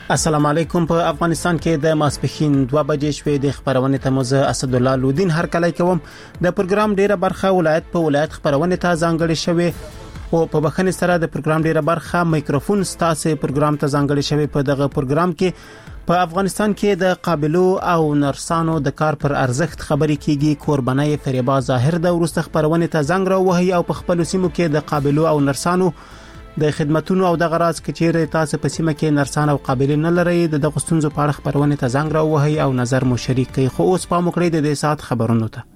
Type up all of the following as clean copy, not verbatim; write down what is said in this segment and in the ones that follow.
السلام علیکم. په افغانستان کې د ماسپخین 2 بجې شوې د خبرونه ته موزه اسد الله لودین هر کله کوم د پروګرام ډیره برخه ولایت په ولایت خبرونه ته ځانګړي شوې او په بخښنې سره د پروګرام ډیره برخه میکروفون ستاسو پروګرام ته ځانګړي شوې. په دغه پروګرام کې په افغانستان کې د قابلو او نرسانو د کار پر ارزښت خبرې کیږي. قربانای فریبا ظاهر د ورسته خبرونه ته زنګ راوهي او په خپل سیمو کې د قابلو او نرسانو د خدماتونو او د غراض کچېره تاسو په سیمه کې نرسان او قابلیت نه لري د غستونزو په اړه خبرونه ته زنګ راوهي او نظر مو شریک کوي. خو اوس په مکړې د دې سات خبرونو ته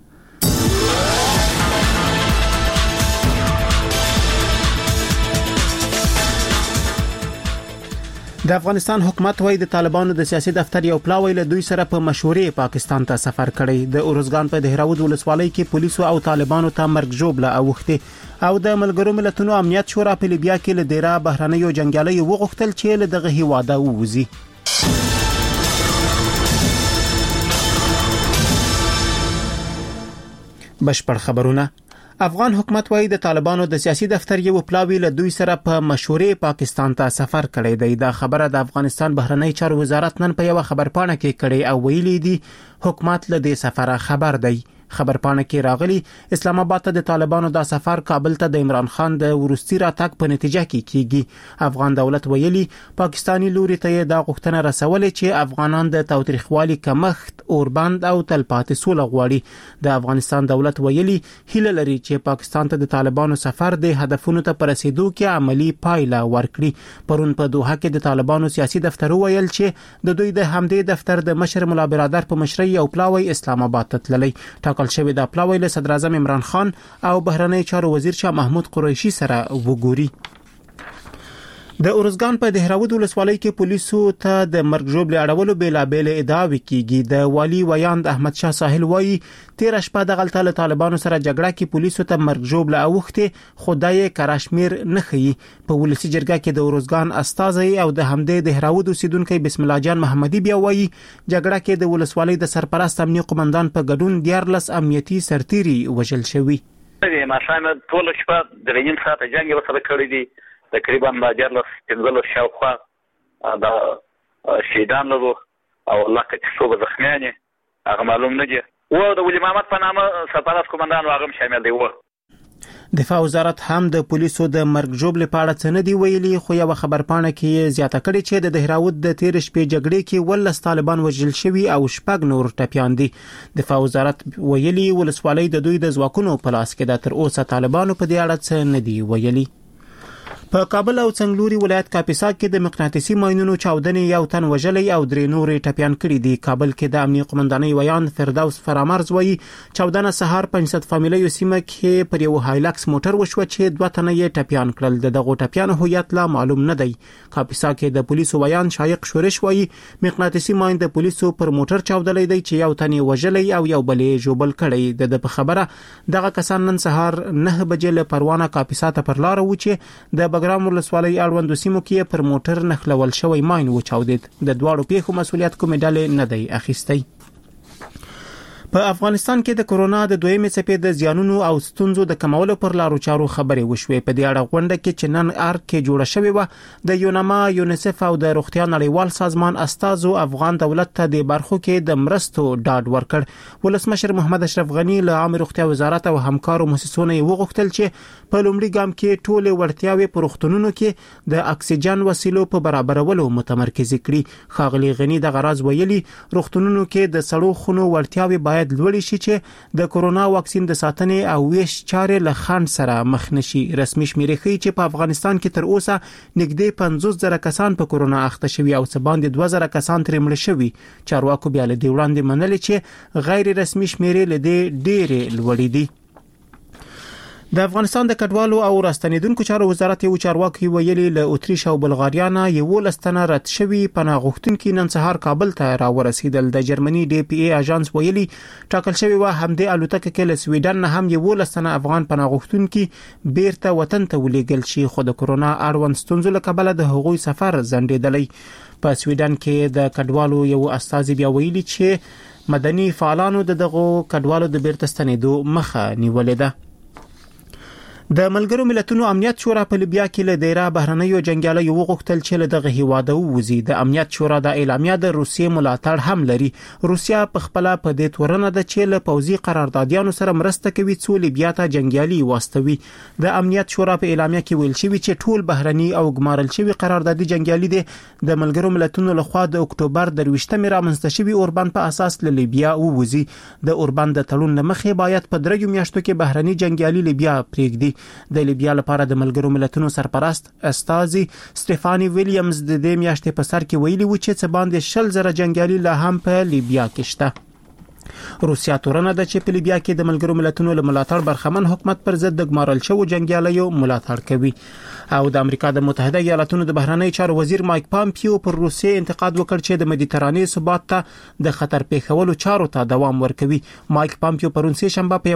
د افغانستان حکومت وايي د طالبانو د سیاسي دفتر یو پلاوی له دوی سره په مشورې پاکستان ته سفر کړی. د اورزګان په دهراود ولسوالۍ کې پولیسو او طالبانو ته مرګ جوړه اوخته او د ملګرو ملتونو امنیت شورا په لیبیا کې له ډیره بهرنیو جنگیالي وغوښتل چې له دغه هیواده ووزي. بشپړ خبرونه. افغان حکومت وايي د طالبانو د سیاسي دفتر یو پلاوی له دوی سره په مشورې پاکستان ته سفر کړی دی. دا خبره د افغانستان بهرنی چارو وزارت نن په یو خبرپاڼه کې کړي او ویلي دي حکومت له دې سفره خبر دی. خبرپاڼه کې راغلي اسلام آباد ته د طالبانو د سفر کابل ته د عمران خان د ورستي راتګ په نتیجه کې کیږي. افغان دولت ویلي پاکستانی لوري ته د غوښتنه رسولې چې افغانان د تاوتریخوالي کمښت اوربند او تلپاتې سوله غواړي. د افغانستان دولت ویلي هیله لري چې پاکستان ته د طالبانو سفر د هدفونو ته رسیدو کې عملی پایله ورکړي. پرون په دوحه کې د طالبانو سیاسي دفتر ویل چې د دوی د همدې دفتر د مشر مولا برادر په مشرۍ او پلاوی اسلام آباد ته تللی. ټاکل شوی د پلاوی له صدر اعظم عمران خان او بهرنی چارو وزیر شاه محمود قریشي سره وګوري. د اورزګان په دهراود ولسوالۍ کې پولیسو ته د مرګ جوړ اړولو بیلابل ادعاوې کیږي. د والی ویاند احمد شاه ساحل وایي 13 شپه د غلطه طالبانو سره جګړه کې پولیسو ته مرګ جوړ اوخته خدای کراشمیر نه خي. په ولسی جرګه کې د اورزګان استاذي او د همدې دهراود اوسیدونکو بسم الله جان محمدي بیا وایي جګړه کې د ولسوالۍ د سرپرست امنیتي قومندان په ګډون 14 امنیتي سرتيري وژل شوی. ما شامل ټول شپه د غین ساعت جنگ وسره کړی دي. تقریبا ماجرلس تنزل شاوخوا دا شهیدان له او الله کې څو زخمیان هغه معلوم نه دي او د ولي محمد په نامه سرپرست قومندان هغه شامل دی. دفاع وزارت هم د پولیسو د مرګ جوړ لپاره څه نه دی ویلي. خو یو خبرپاڼه کې زیاته کړي چې د دهراود د 13 شپې جګړې کې ولس طالبان وژل شوی او شپږ نور ټپيان دي. دفاع وزارت ویلي ولسوالۍ د دوی د ځواکونو په لاس کې د تر اوسه طالبانو په دې اړه څه نه دی ویلي. په کابل او څنګلوري ولایت کاپیسا کې د مقناطیسي ماینونو چاودنې یو تن وژلې او درې نورې ټپيان کړي دي. کابل کې د امنیتي قومندانۍ ویان فردوس فرامرز وایي چاودنه سهار 500 فامیلې سیمه کې پر یو هایلکس موټر وشو چې 2 تنه یې ټپيان کړل. دغه ټپيان هویت لا معلوم نه دی. کاپیسا کې د پولیسو ویان شایق شورش وایي مقناطیسي ماین د پولیسو پر موټر چاودلې دی چې یو تن یې وژلې او یو بلې جوبل کړی. د خبره دغه کسان نن سهار 9 بجې له پروانه کاپیسا ته پر لار و چې د بګرام ولسوالۍ اړوند سیمو کې پر موټر نخلول شوی ماین وچاودید. د دواړو پیښو مسولیت کومې ډلې نه دی اخیستی. په افغانستان کې د کورونا د دویمې څپې د زیانونو او ستونزو د کمولو پر لارو چارو خبرې وشوې. په دې اړه غونډه کې چې نن ارګ کې جوړه شوې و د یونما یونیسف او د روغتیا نړیوال سازمان استازو افغان دولت ته د برخو کې د مرستو ډاډ ورکړ. ولسمشر محمد اشرف غنی له عام روغتیا وزارت او همکارو مؤسسونو وغوښتل چې په لومړي ګام کې ټول وړتیاوې په روغتونونو کې د اکسیجن وسیلو په برابرولو متمرکز کړي. خاغلی غنی د غراض ویلي روغتونونو کې د سړو خونو وړتیاوې باید لوړې شي چې د کورونا واکسین د ساتنې او ویش چارې له خنډ سره مخ نشي. رسمي شمیرې ښیي چې په افغانستان کې تر اوسه نږدې 50,000 کسان په کورونا اخته شوي او څه باندې 2,000 کسان ترې مړه شوي. چارواکو بیا له دې وړاندې منلي چې غیر رسمي شمیرې له دې ډېرې لوړې دي. د افغانستان د کډوالو او راستنیدونکو چارو وزارت یو چارواکي ویلي له اتریش او بلغاریا نه یو لستنه رد شوی پناه غوښتونکي نن سهار کابل ته راورسیدل. د جرمني ډي پی ای اژانس ویلي ټاکل شوی و همدې الوتکه کې له سویډن نه هم یو لستنه افغان پناه غوښتونکي بیرته وطن ته ولېږل شي. خو د کورونا اړوند ستونزو له کبله د هغوی سفر ځنډېدلی. په سویډن کې د کډوالو یو استازي بیا ویلي چې مدني فعالانو دغه کډوالو د بیرته ستنېدو مخه نیولې ده. د ملګرو ملتونو امنیت شورا په لیبیا کې له ډیره بهرنیو جنگیالیو وغوښتل چې له دغه هیواده ووځي. د امنیت شورا د اعلامیه د روسیې ملاتړ هم لري. روسیا په خپل په دې تورنه ده چې له پوځي قراردادیانو سره مرسته کوي څو لیبیا ته جنگیالي واستوي. د امنیت شورا په اعلامیه کې ویل شوی چې ټول بهرني او ګمارل شوی قراردادي جنگیالي دي د ملګرو ملتونو لخوا د اکتوبر 23 رامنځته شوی اوربان په اساس له لیبیا ووځي. د اوربان د تړون مخې باید په 3 میاشتو کې بهرني جنگیالي لیبیا پرېږدي. د لیبیا لپاره د ملګرو ملتونو سرپرست استازي سټيفاني ویلیامز د دې میاشتې په سر کې ویلي و چې څه باندې 100,000 جنگیالي لا هم په لیبیا کې شته. روسیا تورنه ده چې په لیبیا کې د ملګرو ملتونو له ملاتړ برخمن حکومت پر ضد د ګمارل شوو جنگیالیو ملاتړ کوي. او د امریکا د متحده ایالاتونو د بهرنی چارو وزیر مایک پامپیو پر روسیې انتقاد وکړ چې د مدیترانې ثبات ته د خطر پیښولو چارو ته دوام ورکوي. مایک پامپیو پرون سه شنبه په